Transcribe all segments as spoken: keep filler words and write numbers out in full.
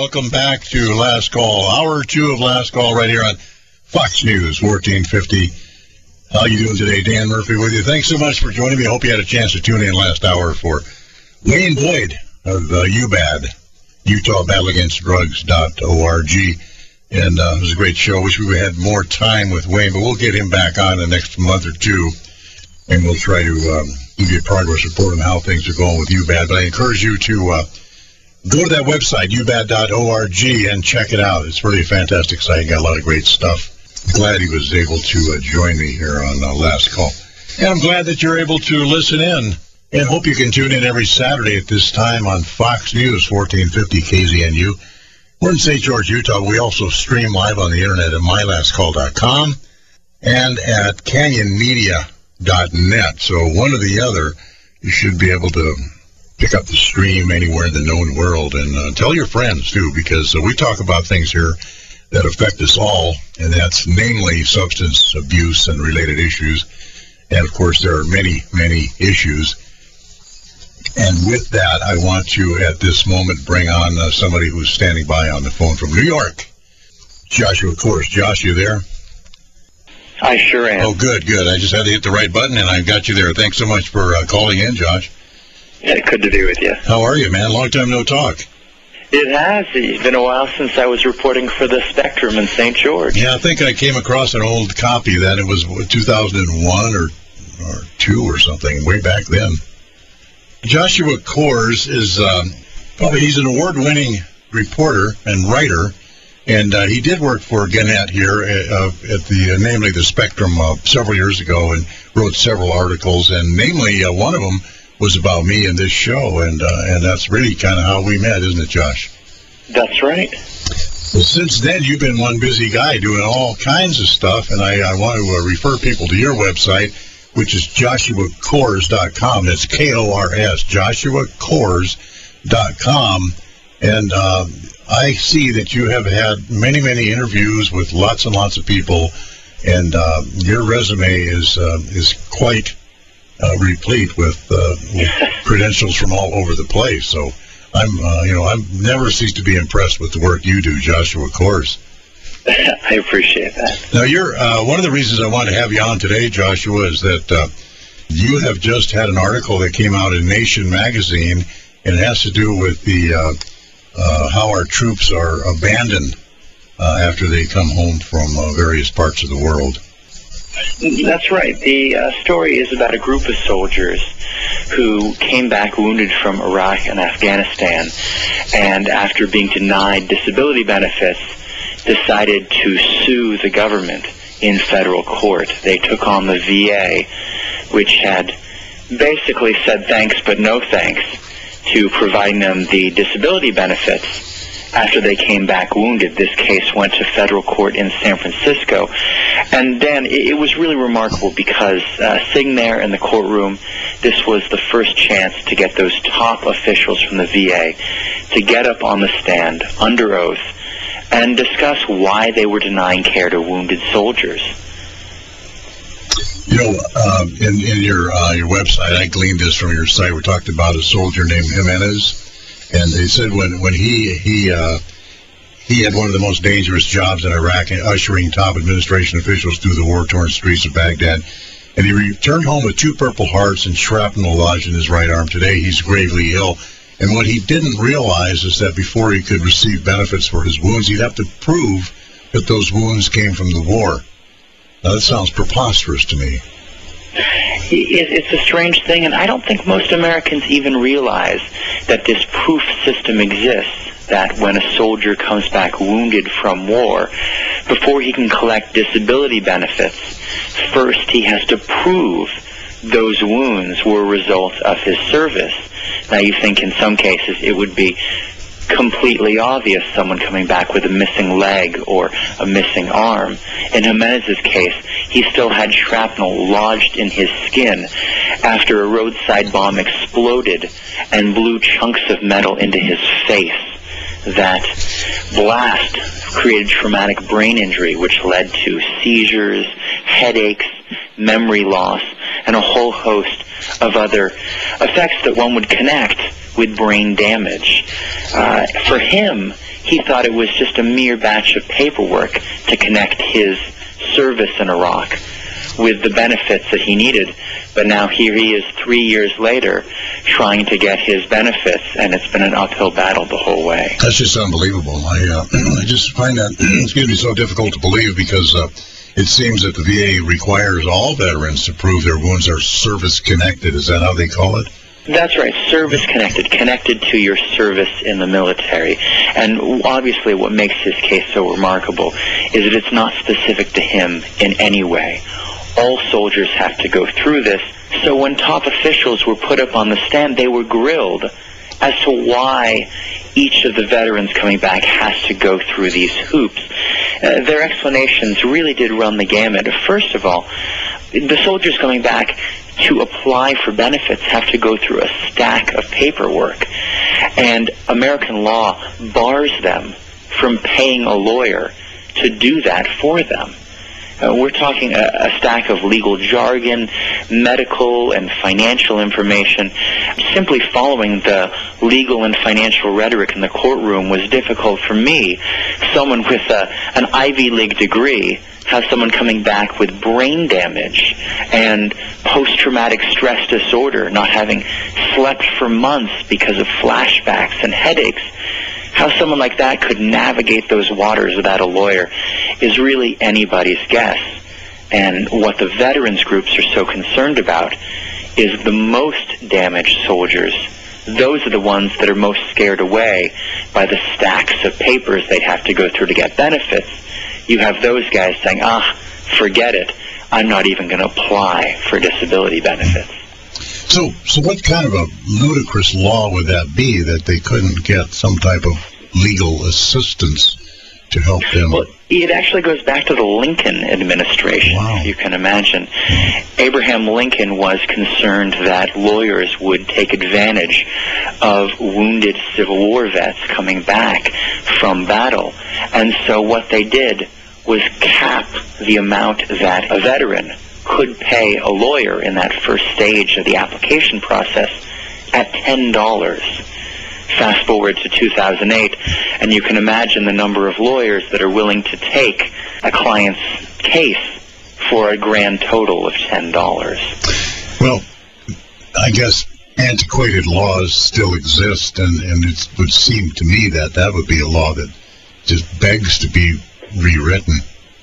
welcome back to Last Call. Hour two of Last Call right here on Fox News, fourteen fifty. How you doing today? Dan Murphy with you. Thanks so much for joining me. I hope you had a chance to tune in last hour for Wayne Boyd of uh, U B A D, Utah Battle Against Drugs dot org. And uh, it was a great show. Wish we had more time with Wayne, but we'll get him back on the next month or two, and we'll try to um, give you a progress report on how things are going with U B A D. But I encourage you to uh, go to that website, U B A D dot org, and check it out. It's really a fantastic site. Got a lot of great stuff. Glad he was able to uh, join me here on uh, Last Call. And I'm glad that you're able to listen in, and hope you can tune in every Saturday at this time on Fox News, fourteen fifty K Z N U. We're in Saint George, Utah. We also stream live on the internet at my last call dot com and at canyon media dot net. So one or the other, you should be able to pick up the stream anywhere in the known world. And uh, tell your friends, too, because uh, we talk about things here that affect us all, and that's namely substance abuse and related issues. And, of course, there are many, many issues. And with that, I want to, at this moment, bring on uh, somebody who's standing by on the phone from New York. Joshua Kors. Josh, you there? I sure am. Oh, good, good. I just had to hit the right button, and I got you there. Thanks so much for uh, calling in, Josh. Yeah, good to be with you. How are you, man? Long time no talk. It has. It's been a while since I was reporting for the Spectrum in Saint George. Yeah, I think I came across an old copy that it was two thousand one or or two or something, way back then. Joshua Kors is, um, well, he's an award-winning reporter and writer, and uh, he did work for Gannett here uh, at the, uh, namely the Spectrum, uh, several years ago, and wrote several articles, and namely uh, one of them was about me in this show, and uh, and that's really kind of how we met, isn't it, Josh? That's right. Well, since then, you've been one busy guy doing all kinds of stuff, and I, I want to uh, refer people to your website, which is Joshua Kors dot com. That's K O R S, Joshua Kors dot com. And uh, I see that you have had many, many interviews with lots and lots of people, and uh, your resume is uh, is quite uh, replete with, uh, with credentials from all over the place. So I'm, uh, you know, I've never ceased to be impressed with the work you do, Joshua Kors. I appreciate that. Now, you're uh, one of the reasons I wanted to have you on today, Joshua, is that uh, you have just had an article that came out in Nation magazine, and it has to do with the uh, uh, how our troops are abandoned uh, after they come home from uh, various parts of the world. That's right. The uh, story is about a group of soldiers who came back wounded from Iraq and Afghanistan, and after being denied disability benefits, decided to sue the government in federal court. They took on the V A, which had basically said thanks but no thanks to providing them the disability benefits after they came back wounded. This case went to federal court in San Francisco. And then it, it was really remarkable because uh, sitting there in the courtroom, this was the first chance to get those top officials from the V A to get up on the stand under oath and discuss why they were denying care to wounded soldiers. You know, um, in, in your uh, your website, I gleaned this from your site. We talked about a soldier named Jimenez, and they said when when he he uh, he had one of the most dangerous jobs in Iraq, ushering top administration officials through the war-torn streets of Baghdad. And he returned home with two Purple Hearts and shrapnel lodged in his right arm. Today, he's gravely ill. And what he didn't realize is that before he could receive benefits for his wounds, he'd have to prove that those wounds came from the war. Now, that sounds preposterous to me. It's a strange thing, and I don't think most Americans even realize that this proof system exists, that when a soldier comes back wounded from war, before he can collect disability benefits, first he has to prove those wounds were a result of his service. Now, you think in some cases it would be completely obvious, someone coming back with a missing leg or a missing arm. In Jimenez's case, he still had shrapnel lodged in his skin after a roadside bomb exploded and blew chunks of metal into his face. That blast created traumatic brain injury, which led to seizures, headaches, memory loss, and a whole host of other effects that one would connect with brain damage. Uh, for him, he thought it was just a mere batch of paperwork to connect his service in Iraq with the benefits that he needed. But now here he is three years later trying to get his benefits, and it's been an uphill battle the whole way. That's just unbelievable. I, uh, I just find that, excuse me, so difficult to believe because uh, it seems that the V A requires all veterans to prove their wounds are service-connected. Is that how they call it? That's right, service-connected, connected to your service in the military. And obviously what makes his case so remarkable is that it's not specific to him in any way. All soldiers have to go through this. So when top officials were put up on the stand, they were grilled as to why each of the veterans coming back has to go through these hoops. Uh, their explanations really did run the gamut. First of all, the soldiers coming back to apply for benefits have to go through a stack of paperwork, and American law bars them from paying a lawyer to do that for them. Uh, we're talking a, a stack of legal jargon, medical and financial information. Simply following the legal and financial rhetoric in the courtroom was difficult for me. Someone with a, an Ivy League degree, have someone coming back with brain damage and post-traumatic stress disorder, not having slept for months because of flashbacks and headaches. How someone like that could navigate those waters without a lawyer is really anybody's guess. And what the veterans groups are so concerned about is the most damaged soldiers. Those are the ones that are most scared away by the stacks of papers they'd have to go through to get benefits. You have those guys saying, ah, forget it, I'm not even going to apply for disability benefits. So, so what kind of a ludicrous law would that be, that they couldn't get some type of legal assistance to help them? Well, it actually goes back to the Lincoln administration, wow. if you can imagine. Abraham Lincoln was concerned that lawyers would take advantage of wounded Civil War vets coming back from battle. And so what they did was cap the amount that a veteran could pay a lawyer in that first stage of the application process at ten dollars. Fast forward to two thousand eight, and you can imagine the number of lawyers that are willing to take a client's case for a grand total of ten dollars. Well, I guess antiquated laws still exist, and, and it would seem to me that that would be a law that just begs to be rewritten.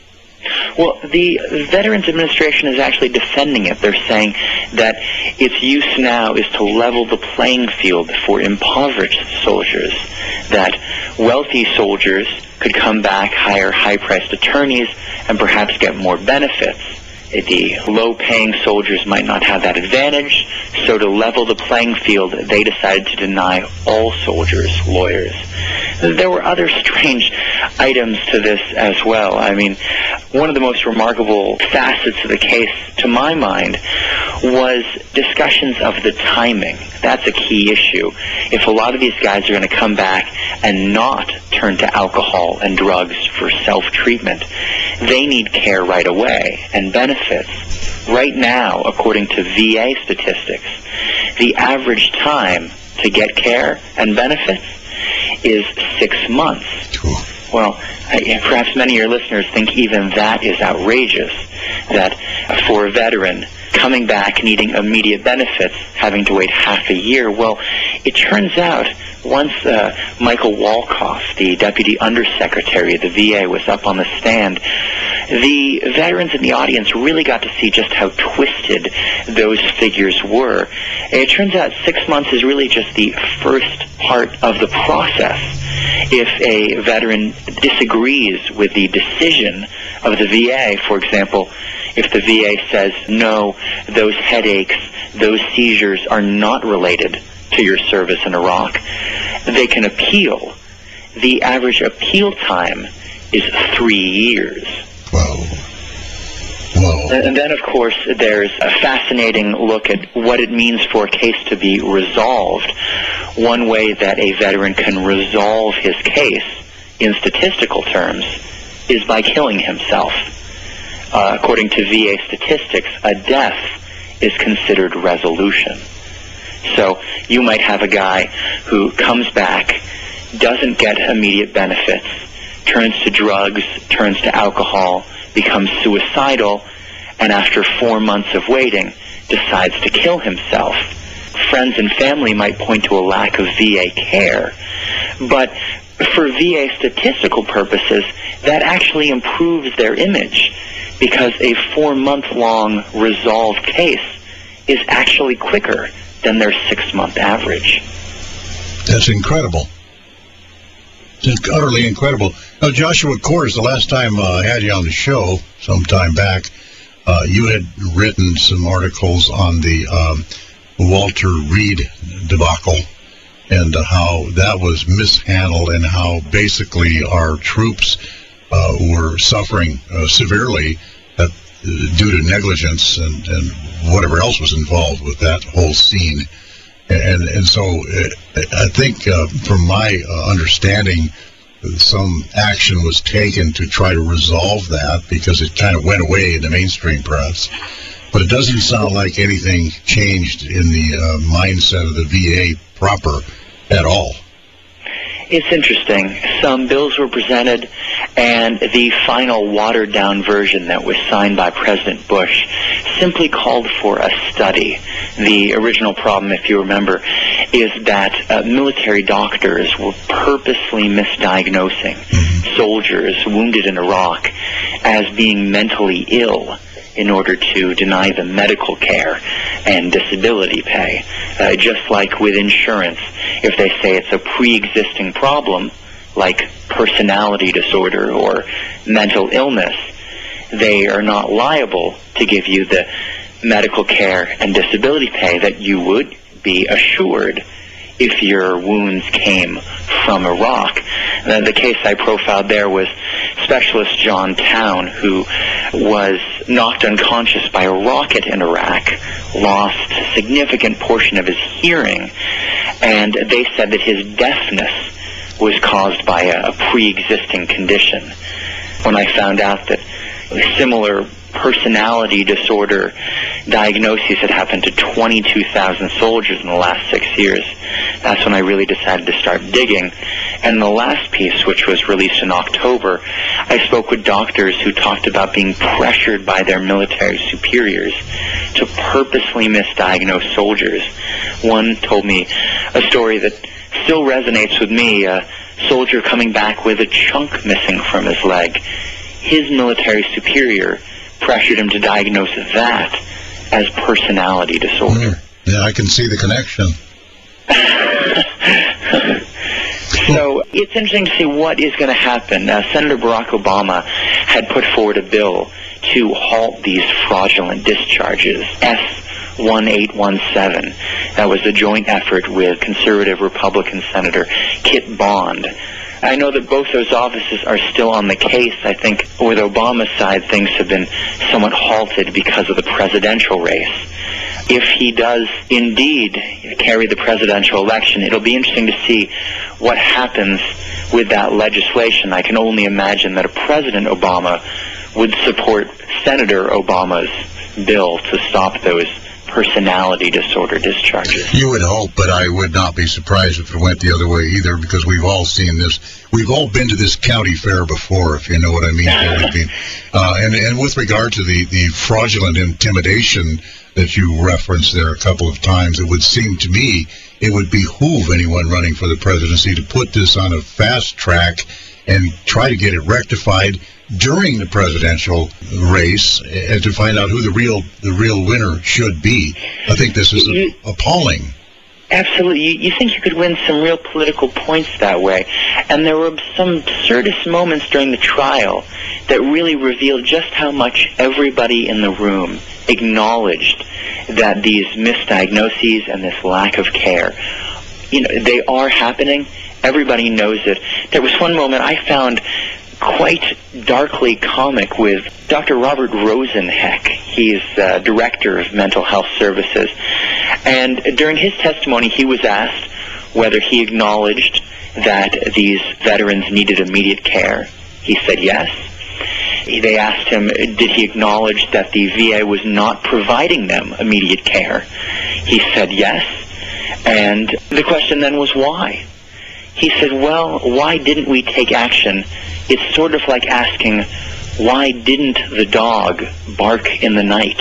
Well, the Veterans Administration is actually defending it. They're saying that its use now is to level the playing field for impoverished soldiers, that wealthy soldiers could come back, hire high-priced attorneys, and perhaps get more benefits. The low-paying soldiers might not have that advantage, so to level the playing field, they decided to deny all soldiers lawyers. There were other strange items to this as well. I mean, one of the most remarkable facets of the case, to my mind, was discussions of the timing. That's a key issue. If a lot of these guys are going to come back and not turn to alcohol and drugs for self-treatment, they need care right away and benefits. Right now, according to V A statistics, the average time to get care and benefits is six months. Well, perhaps many of your listeners think even that is outrageous, that for a veteran coming back needing immediate benefits, having to wait half a year. Well, it turns out once uh, Michael Wolkoff, the Deputy Undersecretary of the V A, was up on the stand, the veterans in the audience really got to see just how twisted those figures were. And it turns out six months is really just the first part of the process. If a veteran disagrees with the decision of the V A, for example, if the V A says, no, those headaches, those seizures are not related to your service in Iraq, they can appeal. The average appeal time is three years. Whoa. Whoa. And then, of course, there's a fascinating look at what it means for a case to be resolved. One way that a veteran can resolve his case in statistical terms is by killing himself. Uh, according to V A statistics, a death is considered resolution. So you might have a guy who comes back, doesn't get immediate benefits, turns to drugs, turns to alcohol, becomes suicidal, and after four months of waiting, decides to kill himself. Friends and family might point to a lack of V A care, but for V A statistical purposes, that actually improves their image, because a four-month-long resolved case is actually quicker than their six-month average. That's incredible. It's utterly incredible. Now, Joshua Coors, the last time uh, I had you on the show, some time back, uh, you had written some articles on the um, Walter Reed debacle and uh, how that was mishandled and how basically our troops uh, were suffering uh, severely at, uh, due to negligence and, and whatever else was involved with that whole scene. And and so uh, I think uh, from my uh, understanding, some action was taken to try to resolve that because it kind of went away in the mainstream press. But it doesn't sound like anything changed in the uh, mindset of the V A proper at all. It's interesting. Some bills were presented, and the final watered-down version that was signed by President Bush simply called for a study. The original problem, if you remember, is that uh, military doctors were purposely misdiagnosing mm-hmm. soldiers wounded in Iraq as being mentally ill in order to deny them medical care and disability pay. Uh, just like with insurance, if they say it's a pre-existing problem, like personality disorder or mental illness, they are not liable to give you the medical care and disability pay that you would be assured if your wounds came from Iraq. Uh, the case I profiled there was Specialist John Town, who was knocked unconscious by a rocket in Iraq, lost a significant portion of his hearing, and they said that his deafness was caused by a, a pre-existing condition. When I found out that similar personality disorder diagnoses had happened to twenty-two thousand soldiers in the last six years, that's when I really decided to start digging. And the last piece, which was released in October, I spoke with doctors who talked about being pressured by their military superiors to purposely misdiagnose soldiers. One told me a story that still resonates with me, a soldier coming back with a chunk missing from his leg. His military superior pressured him to diagnose that as personality disorder. Mm. Yeah, I can see the connection. So it's interesting to see what is going to happen. Uh, Senator Barack Obama had put forward a bill to halt these fraudulent discharges, S eighteen seventeen. That was a joint effort with conservative Republican Senator Kit Bond. I know that both those offices are still on the case. I think with Obama's side, things have been somewhat halted because of the presidential race. If he does indeed carry the presidential election, it'll be interesting to see what happens with that legislation. I can only imagine that a President Obama would support Senator Obama's bill to stop those personality disorder discharges. You would hope, but I would not be surprised if it went the other way either, because we've all seen this. We've all been to this county fair before, if you know what I mean. uh, and, and with regard to the, the fraudulent intimidation that you referenced there a couple of times, it would seem to me it would behoove anyone running for the presidency to put this on a fast track and try to get it rectified during the presidential race and to find out who the real the real winner should be. I think this is you, appalling. Absolutely. You, you think you could win some real political points that way. And there were some absurdist moments during the trial that really revealed just how much everybody in the room acknowledged that these misdiagnoses and this lack of care, you know, they are happening. Everybody knows it. There was one moment I found quite darkly comic with Doctor Robert Rosenheck. He's uh, director of mental health services. And during his testimony, he was asked whether he acknowledged that these veterans needed immediate care. He said yes. They asked him, did he acknowledge that the V A was not providing them immediate care? He said yes. And the question then was why? He said, well, why didn't we take action? It's sort of like asking, why didn't the dog bark in the night?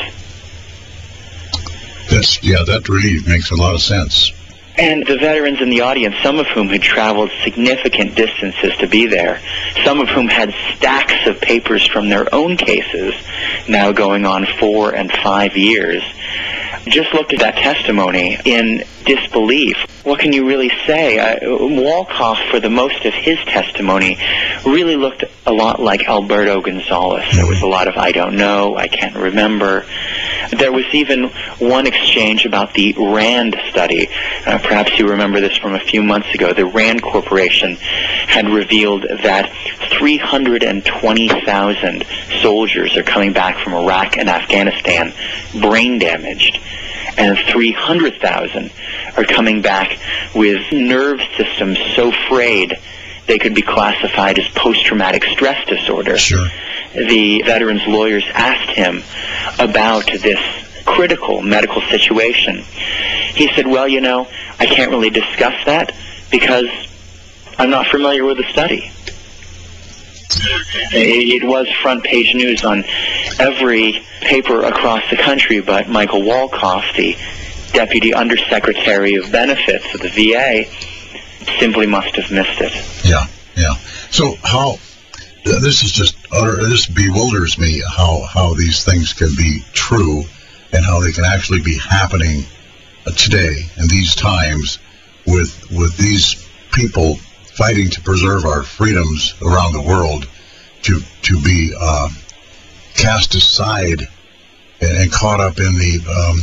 That's, yeah, that really makes a lot of sense. And the veterans in the audience, some of whom had traveled significant distances to be there, some of whom had stacks of papers from their own cases, now going on four and five years, just looked at that testimony in disbelief. What can you really say? Uh, Wolkoff, for the most of his testimony, really looked a lot like Alberto Gonzalez. There was a lot of, I don't know, I can't remember. There was even one exchange about the RAND study. Uh, perhaps you remember this from a few months ago. The RAND Corporation had revealed that three hundred twenty thousand soldiers are coming back from Iraq and Afghanistan brain damaged, and three hundred thousand are coming back with nerve systems so frayed they could be classified as post-traumatic stress disorder. Sure. The veterans' lawyers asked him about this critical medical situation. He said, well, you know, I can't really discuss that because I'm not familiar with the study. It was front page news on every paper across the country, but Michael Wolkoff, the Deputy Undersecretary of Benefits of the V A, simply must have missed it. Yeah, yeah. So how, this is just, utter, this bewilders me, how, how these things can be true and how they can actually be happening today in these times with, with these people fighting to preserve our freedoms around the world, to to be uh, cast aside and, and caught up in the um,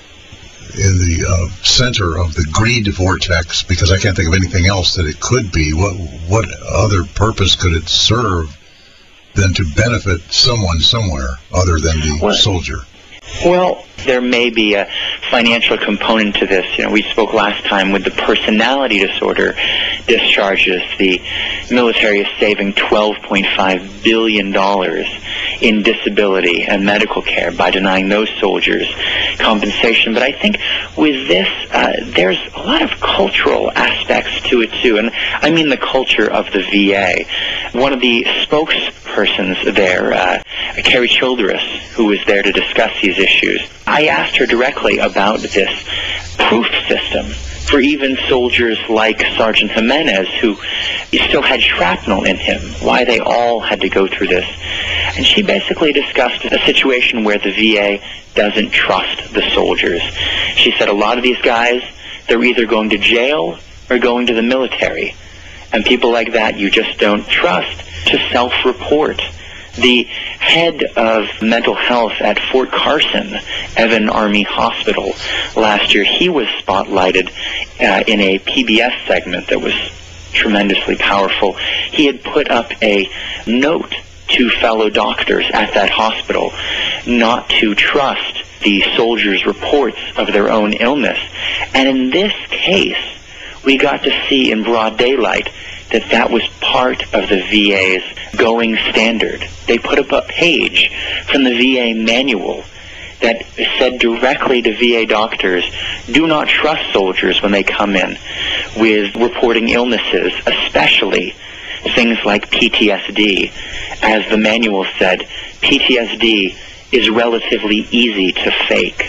in the uh, center of the greed vortex, because I can't think of anything else that it could be. What what other purpose could it serve than to benefit someone somewhere other than the what? soldier? Well, there may be a financial component to this. You know, we spoke last time with the personality disorder discharges. The military is saving twelve point five billion dollars in disability and medical care by denying those soldiers compensation. But I think with this, uh, there's a lot of cultural aspects to it, too. And I mean the culture of the V A. One of the spokespersons there, uh, Carrie Childress, who was there to discuss these issues, I asked her directly about this proof system for even soldiers like Sergeant Jimenez, who still had shrapnel in him, why they all had to go through this. And she basically discussed a situation where the V A doesn't trust the soldiers. She said a lot of these guys, they're either going to jail or going to the military. And people like that you just don't trust to self-report. The head of mental health at Fort Carson, Evan Army Hospital, last year, he was spotlighted uh, in a P B S segment that was tremendously powerful. He had put up a note to fellow doctors at that hospital not to trust the soldiers' reports of their own illness. And in this case, we got to see in broad daylight that that was part of the V A's going standard. They put up a page from the V A manual that said directly to V A doctors, do not trust soldiers when they come in with reporting illnesses, especially things like P T S D. As the manual said, P T S D is relatively easy to fake.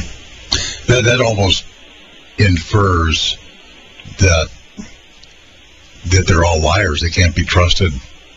Hmm. That, that almost infers that that they're all liars. They can't be trusted.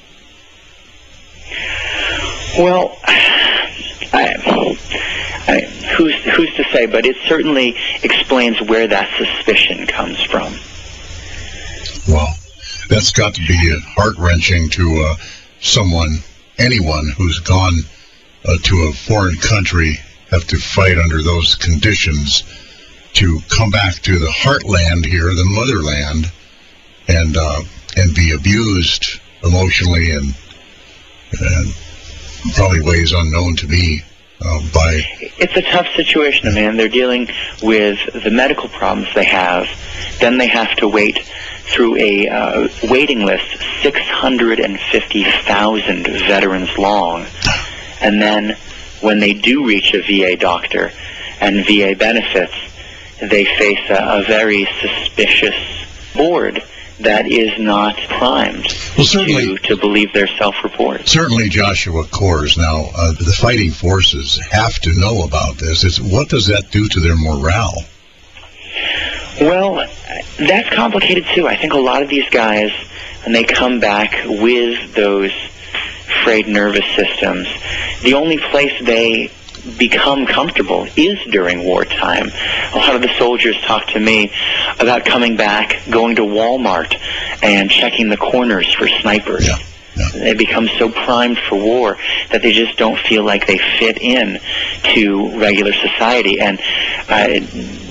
Well, I, I, who's who's to say? But it certainly explains where that suspicion comes from. Well, that's got to be heart-wrenching to uh, someone, anyone who's gone uh, to a foreign country, have to fight under those conditions to come back to the heartland here, the motherland, and uh, and be abused emotionally and, and probably ways unknown to me uh, by... It's a tough situation, man. They're dealing with the medical problems they have. Then they have to wait through a uh, waiting list, six hundred fifty thousand veterans long. And then when they do reach a V A doctor and V A benefits, they face a, a very suspicious board that is not primed well, certainly, to, to believe their self-report. Certainly, Joshua Coors. Now, uh, the fighting forces have to know about this. It's, what does that do to their morale? Well, that's complicated, too. I think a lot of these guys, when they come back with those frayed nervous systems, the only place they become comfortable is during wartime. A lot of the soldiers talk to me about coming back, going to Walmart, and checking the corners for snipers. Yeah. Yeah. They become so primed for war that they just don't feel like they fit in to regular society. And uh,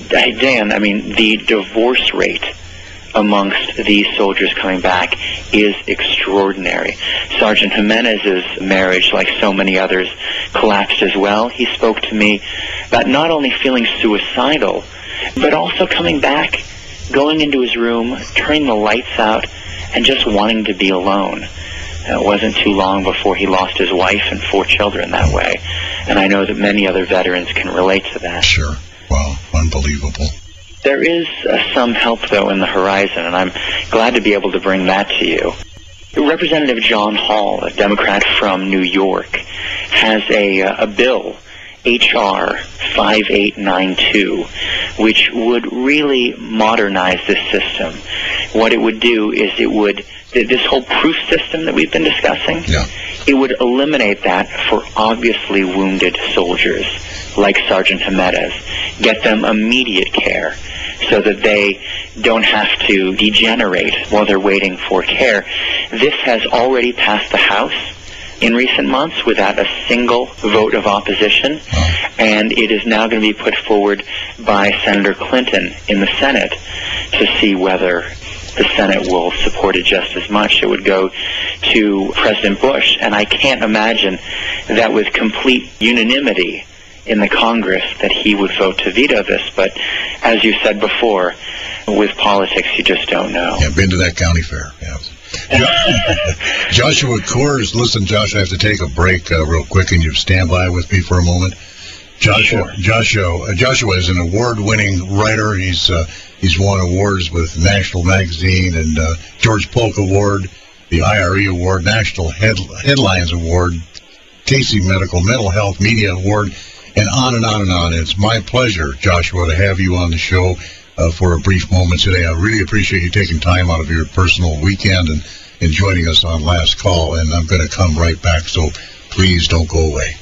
Dan, I mean, the divorce rate amongst these soldiers coming back is extraordinary. Sergeant Jimenez's marriage, like so many others, collapsed as well. He spoke to me about not only feeling suicidal, but also coming back, going into his room, turning the lights out, and just wanting to be alone. It wasn't too long before he lost his wife and four children that way. And I know that many other veterans can relate to that. Sure. Wow. Unbelievable. There is uh, some help, though, in the horizon, and I'm glad to be able to bring that to you. Representative John Hall, a Democrat from New York, has a, uh, a bill, H R five eight nine two, which would really modernize this system. What it would do is it would, this whole proof system that we've been discussing, yeah. it would eliminate that for obviously wounded soldiers, like Sergeant Jimenez, get them immediate care so that they don't have to degenerate while they're waiting for care. This has already passed the House in recent months without a single vote of opposition, and it is now going to be put forward by Senator Clinton in the Senate to see whether the Senate will support it just as much. It would go to President Bush, and I can't imagine that with complete unanimity in the Congress that he would vote to veto this. But as you said before, with politics, you just don't know. Yeah, been to that county fair. Yeah. Joshua Coors, listen, Josh, I have to take a break uh, real quick, and you stand by with me for a moment. Joshua, Sure. Joshua, uh, Joshua is an award-winning writer. He's uh, he's won awards with National Magazine and uh, George Polk Award, the I R E Award, National Head- Headlines Award, Casey Medical Mental Health Media Award, and on and on and on. It's my pleasure, Joshua, to have you on the show uh, for a brief moment today. I really appreciate you taking time out of your personal weekend and, and joining us on Last Call, and I'm going to come right back, so please don't go away.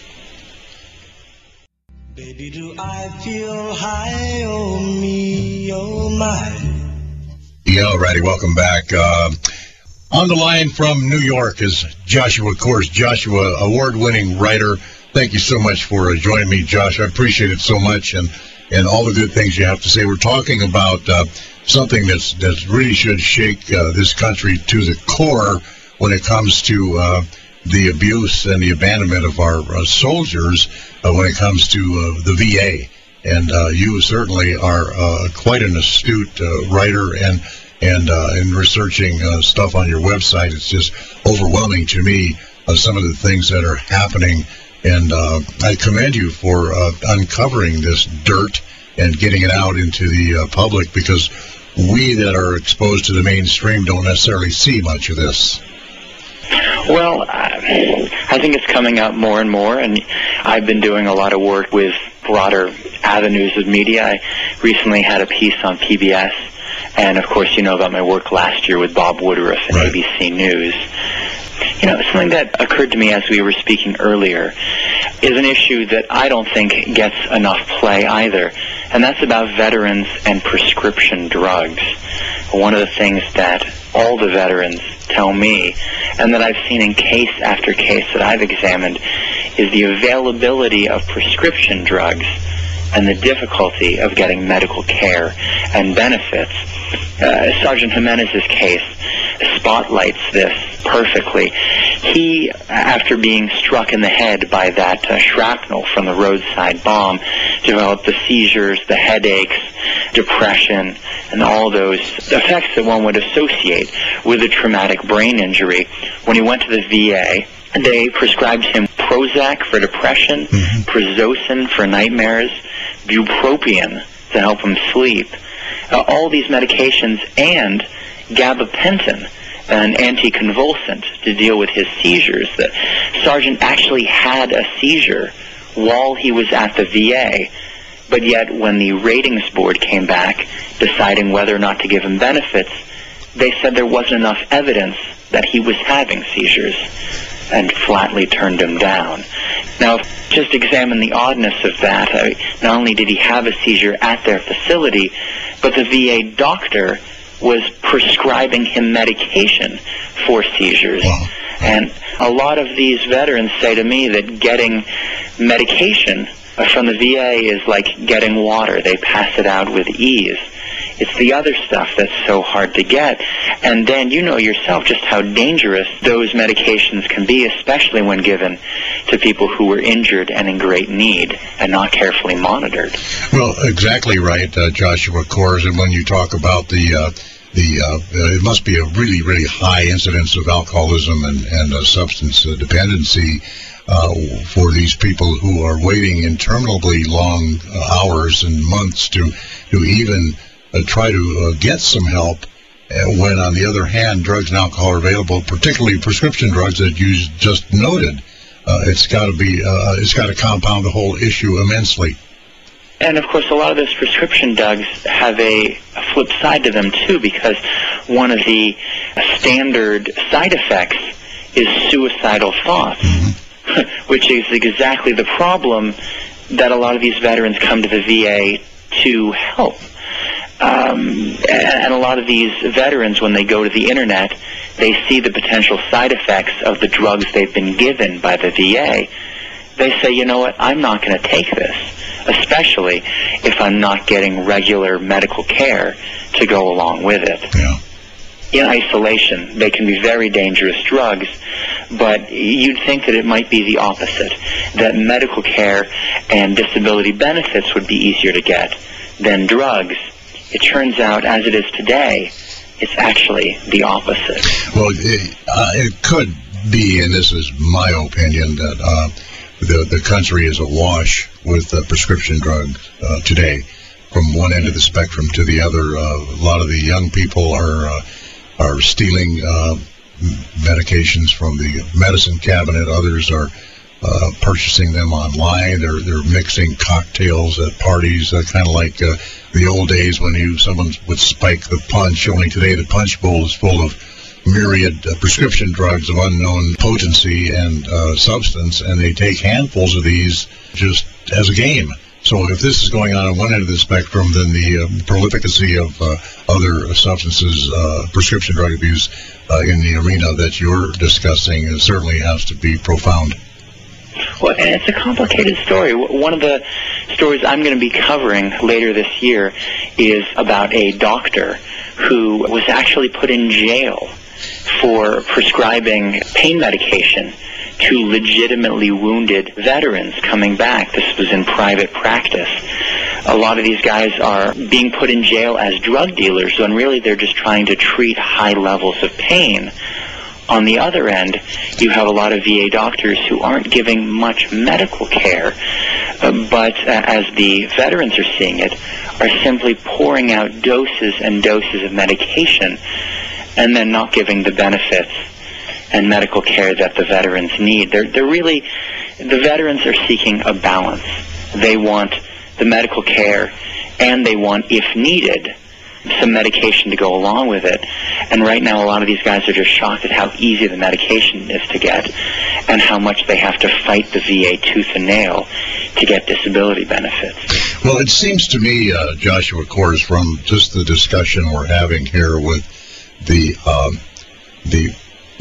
Baby, do I feel high, oh me, oh my. Yeah, all righty, welcome back. Uh, on the line from New York is Joshua Coors. Joshua, award-winning writer. Thank you so much for uh, joining me, Josh. I appreciate it so much, and, and all the good things you have to say. We're talking about uh, something that's that really should shake uh, this country to the core when it comes to uh, the abuse and the abandonment of our uh, soldiers uh, when it comes to uh, the V A. And uh, you certainly are uh, quite an astute uh, writer, and and uh, in researching uh, stuff on your website, it's just overwhelming to me uh, some of the things that are happening. And uh, I commend you for uh, uncovering this dirt and getting it out into the uh, public, because we that are exposed to the mainstream don't necessarily see much of this. Well, I think it's coming out more and more, and I've been doing a lot of work with broader avenues of media. I recently had a piece on P B S, and of course you know about my work last year with Bob Woodruff and Right. A B C News. You know, something that occurred to me as we were speaking earlier is an issue that I don't think gets enough play either, and that's about veterans and prescription drugs. One of the things that all the veterans tell me, and that I've seen in case after case that I've examined, is the availability of prescription drugs and the difficulty of getting medical care and benefits. Uh, Sergeant Jimenez's case spotlights this perfectly. He, after being struck in the head by that uh, shrapnel from the roadside bomb, developed the seizures, the headaches, depression, and all those effects that one would associate with a traumatic brain injury. When he went to the V A, they prescribed him Prozac for depression, mm-hmm. Prazosin for nightmares, bupropion to help him sleep. Uh, all these medications, and gabapentin, an anticonvulsant, to deal with his seizures. That Sargent actually had a seizure while he was at the V A, but yet when the ratings board came back deciding whether or not to give him benefits, they said there wasn't enough evidence that he was having seizures and flatly turned him down. Now, just examine the oddness of that. I mean, not only did he have a seizure at their facility, but the V A doctor was prescribing him medication for seizures. Wow. And a lot of these veterans say to me that getting medication from the V A is like getting water. They pass it out with ease. It's the other stuff that's so hard to get. And Dan, you know yourself just how dangerous those medications can be, especially when given to people who were injured and in great need and not carefully monitored. Well, exactly right, uh, Joshua Coors. And when you talk about the uh, the uh, uh, it must be a really, really high incidence of alcoholism and, and uh, substance uh, dependency uh, for these people who are waiting interminably long uh, hours and months to, to even Uh, try to uh, get some help, uh, when on the other hand drugs and alcohol are available, particularly prescription drugs that you just noted. Uh, it's got to be, uh, it's got to compound the whole issue immensely. And of course, a lot of those prescription drugs have a, a flip side to them too, because one of the standard side effects is suicidal thoughts, mm-hmm. which is exactly the problem that a lot of these veterans come to the V A to help. Um, and a lot of these veterans, when they go to the Internet, they see the potential side effects of the drugs they've been given by the V A. They say, you know what, I'm not going to take this, especially if I'm not getting regular medical care to go along with it. Yeah. In isolation, they can be very dangerous drugs, but you'd think that it might be the opposite, that medical care and disability benefits would be easier to get than drugs. It turns out, as it is today, it's actually the opposite. Well, it, uh, it could be, and this is my opinion, that uh, the the country is awash with uh, prescription drugs uh, today, from one end of the spectrum to the other. Uh, a lot of the young people are uh, are stealing uh, medications from the medicine cabinet. Others are uh, purchasing them online. They're they're mixing cocktails at parties, uh, kind of like uh, the old days when you someone would spike the punch. Only today the punch bowl is full of myriad uh, prescription drugs of unknown potency and uh, substance, and they take handfuls of these just as a game. So if this is going on on one end of the spectrum, then the uh, prolificacy of uh, other substances, uh, prescription drug abuse uh, in the arena that you're discussing uh, certainly has to be profound. Well, and it's a complicated story. One of the stories I'm going to be covering later this year is about a doctor who was actually put in jail for prescribing pain medication to legitimately wounded veterans coming back. This was in private practice. A lot of these guys are being put in jail as drug dealers when really they're just trying to treat high levels of pain. On the other end, you have a lot of V A doctors who aren't giving much medical care, uh, but uh, as the veterans are seeing it, are simply pouring out doses and doses of medication and then not giving the benefits and medical care that the veterans need. They're, they're really, the veterans are seeking a balance. They want the medical care, and they want, if needed, some medication to go along with it. And right now, a lot of these guys are just shocked at how easy the medication is to get and how much they have to fight the V A tooth and nail to get disability benefits. Well, it seems to me, uh, Joshua Coors, from just the discussion we're having here with the um, the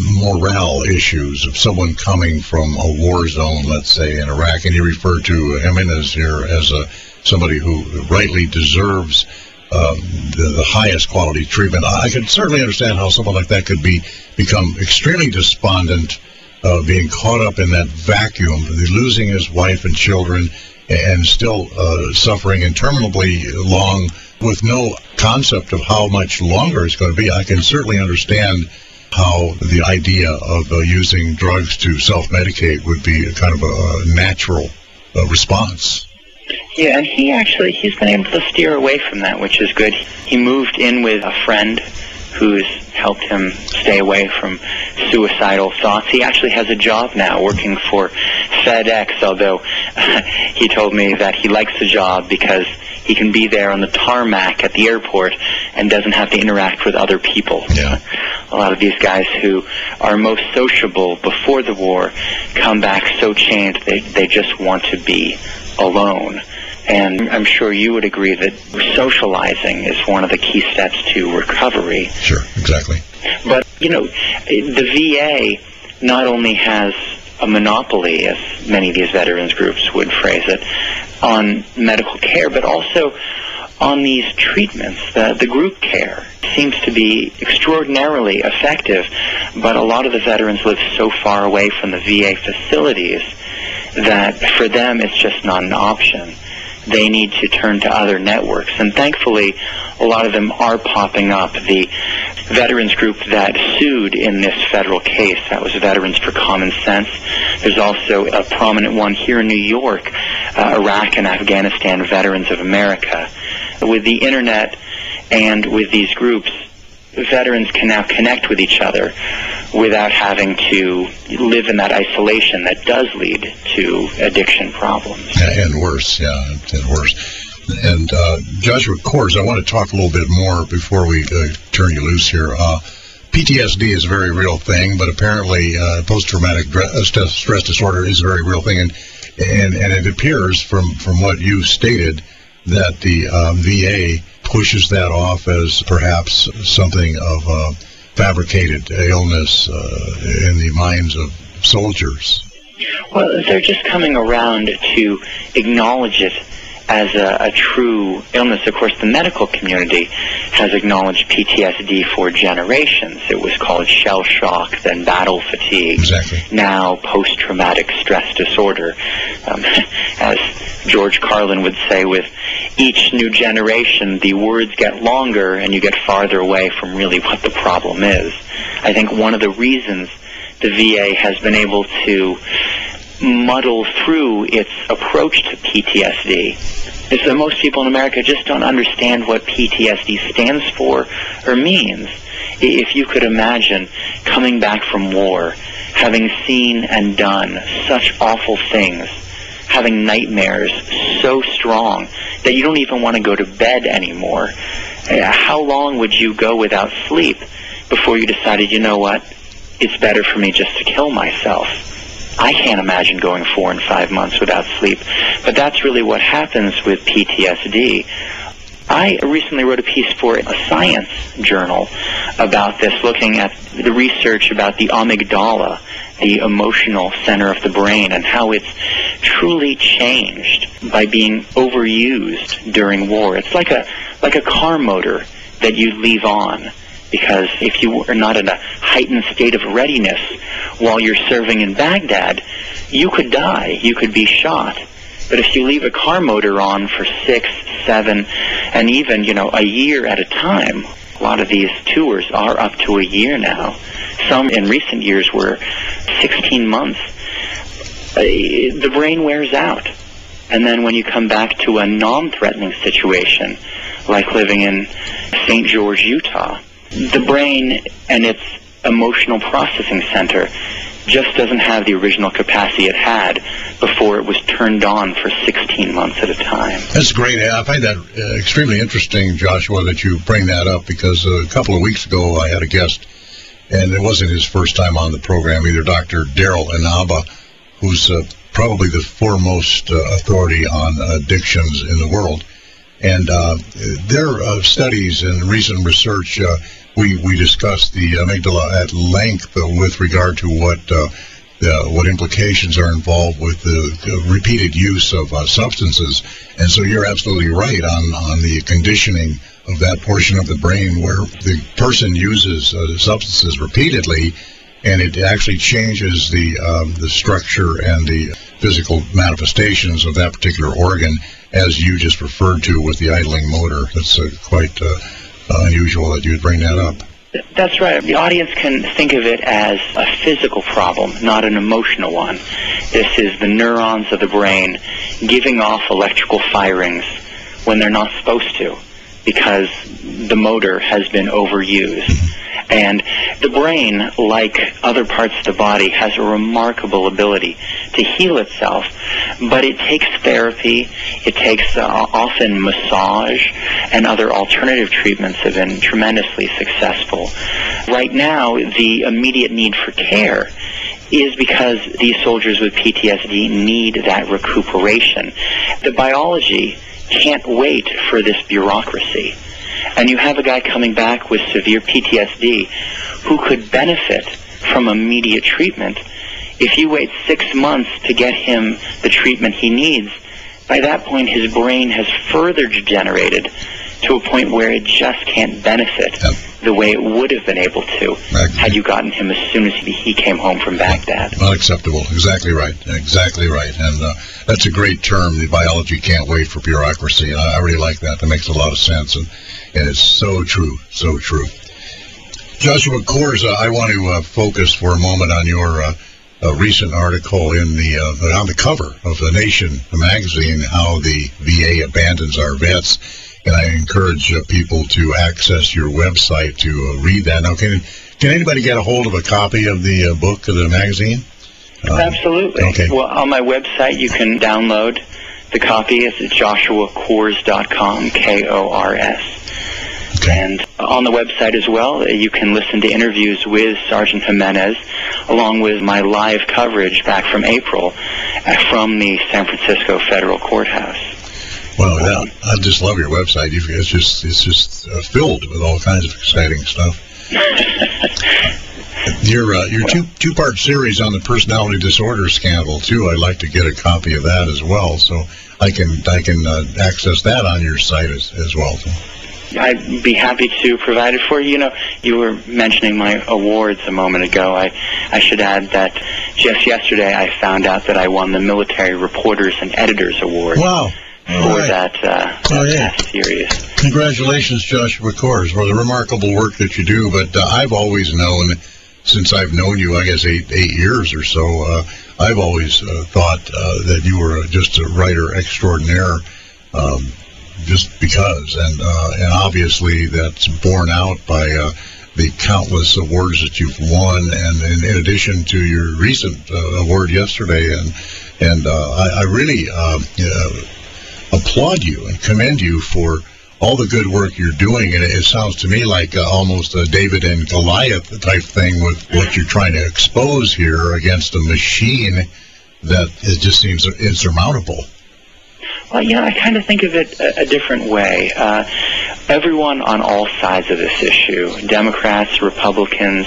morale issues of someone coming from a war zone, let's say, in Iraq, and you refer to Jimenez here as a somebody who rightly deserves um, the, the highest quality treatment. I can certainly understand how someone like that could be become extremely despondent, uh, being caught up in that vacuum, losing his wife and children, and still uh, suffering interminably long with no concept of how much longer it's going to be. I can certainly understand how the idea of uh, using drugs to self-medicate would be a kind of a, a natural uh, response. Yeah, and he actually, he's been able to steer away from that, which is good. He moved in with a friend who's helped him stay away from suicidal thoughts. He actually has a job now working for FedEx, although he told me that he likes the job because he can be there on the tarmac at the airport and doesn't have to interact with other people. Yeah. A lot of these guys who are most sociable before the war come back so chained they, they just want to be alone. And I'm sure you would agree that socializing is one of the key steps to recovery. Sure, exactly. But, you know, the V A not only has a monopoly, as many of these veterans groups would phrase it, on medical care, but also on these treatments. The, the group care seems to be extraordinarily effective, but a lot of the veterans live so far away from the V A facilities that for them it's just not an option. They need to turn to other networks, and thankfully a lot of them are popping up. The veterans group that sued in this federal case, that was Veterans for Common Sense. There's also a prominent one here in New York, uh, Iraq and Afghanistan Veterans of America. With the internet and with these groups, veterans can now connect with each other without having to live in that isolation that does lead to addiction problems. And worse, yeah, and worse. And uh, Joshua Kors, I want to talk a little bit more before we uh, turn you loose here. Uh, P T S D is a very real thing, but apparently uh, post-traumatic stress disorder is a very real thing, and and, and it appears from, from what you stated that the um, V A pushes that off as perhaps something of a fabricated illness uh, in the minds of soldiers. Well, they're just coming around to acknowledge it as a, a true illness. Of course, the medical community has acknowledged P T S D for generations. It was called shell shock, then battle fatigue, exactly. Now post-traumatic stress disorder. Um, as George Carlin would say, with each new generation, the words get longer and you get farther away from really what the problem is. I think one of the reasons the V A has been able to muddle through its approach to P T S D is that most people in America just don't understand what P T S D stands for or means. If you could imagine coming back from war, having seen and done such awful things, having nightmares so strong that you don't even want to go to bed anymore, how long would you go without sleep before you decided, you know what, it's better for me just to kill myself? I can't imagine going four and five months without sleep, but that's really what happens with P T S D. I recently wrote a piece for a science journal about this, looking at the research about the amygdala, the emotional center of the brain, and how it's truly changed by being overused during war. It's like a like a car motor that you leave on, because if you are not in a heightened state of readiness while you're serving in Baghdad, you could die, you could be shot. But if you leave a car motor on for six, seven, and even, you know, a year at a time, a lot of these tours are up to a year now. Some in recent years were sixteen months. Uh, the brain wears out. And then when you come back to a non-threatening situation, like living in Saint George, Utah, the brain and its emotional processing center just doesn't have the original capacity it had before it was turned on for sixteen months at a time. That's great. I find that uh, extremely interesting, Joshua, that you bring that up, because a couple of weeks ago I had a guest, and it wasn't his first time on the program either, Doctor Daryl Inaba, who's uh, probably the foremost uh, authority on addictions in the world. And uh, their uh, studies and recent research, uh, we, we discussed the amygdala at length uh, with regard to what uh, uh, what implications are involved with the, the repeated use of uh, substances. And so you're absolutely right on, on the conditioning of that portion of the brain where the person uses uh, substances repeatedly, and it actually changes the um, the structure and the physical manifestations of that particular organ, as you just referred to with the idling motor. That's uh, quite uh, unusual that you would bring that up. That's right. The audience can think of it as a physical problem, not an emotional one. This is the neurons of the brain giving off electrical firings when they're not supposed to, because the motor has been overused. And the brain, like other parts of the body, has a remarkable ability to heal itself, but it takes therapy, it takes uh, often massage, and other alternative treatments have been tremendously successful. Right now, the immediate need for care is because these soldiers with P T S D need that recuperation. The biology can't wait for this bureaucracy. And you have a guy coming back with severe P T S D who could benefit from immediate treatment. If you wait six months to get him the treatment he needs, by that point his brain has further degenerated to a point where it just can't benefit Yep. the way it would have been able to Right. had you gotten him as soon as he, he came home from Baghdad. Unacceptable. Exactly right. Exactly right. And uh, that's a great term. The biology can't wait for bureaucracy. And I, I really like that. That makes a lot of sense. And, and it's so true. So true. Joshua Coors, uh, I want to uh, focus for a moment on your uh, uh, recent article in the uh, on the cover of The Nation magazine, how the V A abandons our vets. And I encourage uh, people to access your website to uh, read that. Now, can can anybody get a hold of a copy of the uh, book of the magazine? Um, Absolutely. Okay. Well, on my website, you can download the copy. It's at joshua coors dot com, K O R S. Okay. And on the website as well, you can listen to interviews with Sergeant Jimenez, along with my live coverage back from April uh, from the San Francisco Federal Courthouse. Well, yeah, I just love your website. You've- It's just it's just uh, filled with all kinds of exciting stuff. Your uh, your two two part series on the personality disorder scandal too. I'd like to get a copy of that as well, so I can I can uh, access that on your site as as well. I'd be happy to provide it for you. You know, you were mentioning my awards a moment ago. I, I should add that just yesterday I found out that I won the Military Reporters and Editors Award Wow! for All right. that, uh, Oh, that yeah. past series. Congratulations, Joshua Coors, for the remarkable work that you do. But uh, I've always known, since I've known you, I guess eight eight years or so, uh, I've always uh, thought uh, that you were just a writer extraordinaire, um, just because, and uh, and obviously that's borne out by uh, the countless awards that you've won, and, and in addition to your recent uh, award yesterday, and and uh, I, I really uh, uh, applaud you and commend you for all the good work you're doing. And it, it sounds to me like uh, almost a David and Goliath type thing with what you're trying to expose here against a machine that it just seems insurmountable. Well, you know, I kind of think of it a, a different way. Uh, everyone on all sides of this issue, Democrats, Republicans,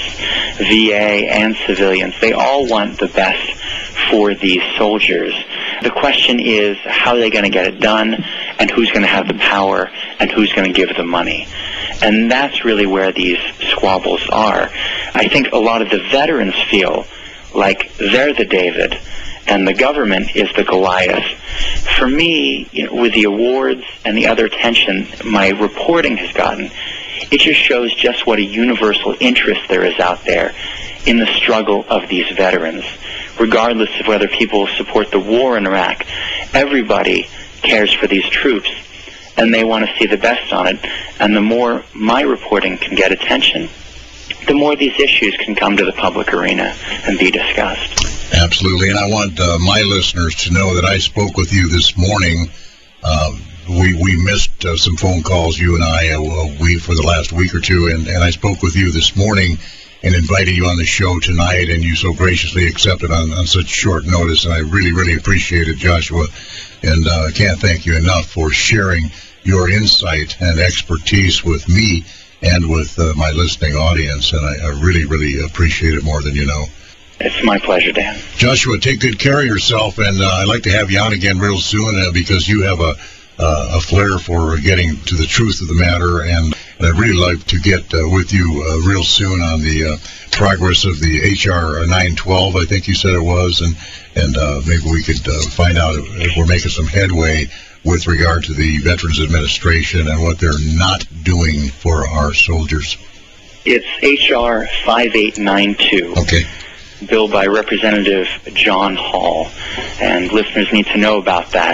V A, and civilians, they all want the best for these soldiers. The question is, how are they going to get it done, and who's going to have the power, and who's going to give the money? And that's really where these squabbles are. I think a lot of the veterans feel like they're the David, and the government is the Goliath. For me, you know, with the awards and the other attention my reporting has gotten, it just shows just what a universal interest there is out there in the struggle of these veterans. Regardless of whether people support the war in Iraq, everybody cares for these troops, and they want to see the best on it. And the more my reporting can get attention, the more these issues can come to the public arena and be discussed. Absolutely, and I want uh, my listeners to know that I spoke with you this morning. Uh, we we missed uh, some phone calls, you and I, uh, we for the last week or two, and, and I spoke with you this morning and invited you on the show tonight, and you so graciously accepted on, on such short notice, and I really, really appreciate it, Joshua, and uh, I can't thank you enough for sharing your insight and expertise with me and with uh, my listening audience, and I, I really, really appreciate it more than you know. It's my pleasure, Dan. Joshua, take good care of yourself, and uh, I'd like to have you on again real soon uh, because you have a uh, a flair for getting to the truth of the matter, and, and I'd really like to get uh, with you uh, real soon on the uh, progress of the H R nine twelve, I think you said it was, and, and uh, maybe we could uh, find out if, if we're making some headway with regard to the Veterans Administration and what they're not doing for our soldiers. It's H R five eight nine two. Okay. Bill by Representative John Hall, and listeners need to know about that.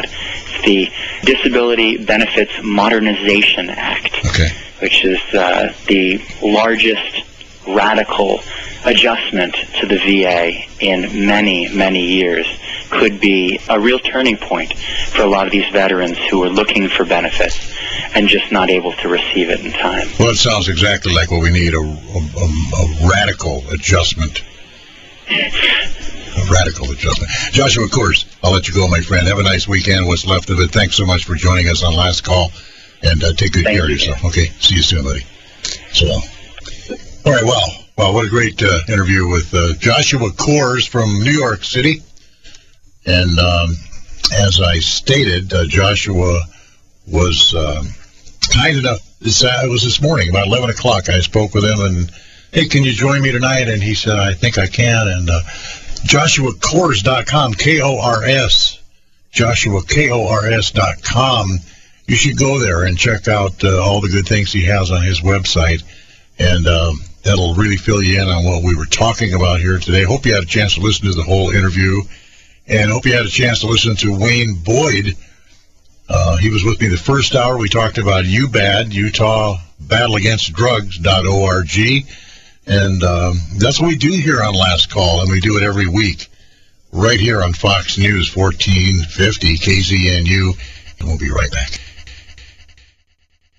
It's the Disability Benefits Modernization Act, Okay. which is uh, the largest radical adjustment to the V A in many, many years. Could be a real turning point for a lot of these veterans who are looking for benefits and just not able to receive it in time. Well, it sounds exactly like what we need, a, a, a radical adjustment. A radical adjustment. Joshua Coors, I'll let you go, my friend. Have a nice weekend, what's left of it. Thanks so much for joining us on Last Call, and uh, take good Thank care of you, yourself. Okay, see you soon, buddy. So, all right, well, well, what a great uh, interview with uh, Joshua Coors from New York City. And um, as I stated, uh, Joshua was um, kind enough. This, uh, it was this morning, about eleven o'clock. I spoke with him, and hey, can you join me tonight? And he said, I think I can. And uh, Joshua Coors dot com, K O R S, Joshua K O R S dot com. You should go there and check out uh, all the good things he has on his website, and um, that'll really fill you in on what we were talking about here today. Hope you had a chance to listen to the whole interview. And hope you had a chance to listen to Wayne Boyd. Uh, he was with me the first hour. We talked about U B A D, Utah Battle Against Drugs dot org. And um, that's what we do here on Last Call, and we do it every week right here on Fox News fourteen fifty K Z N U. And we'll be right back.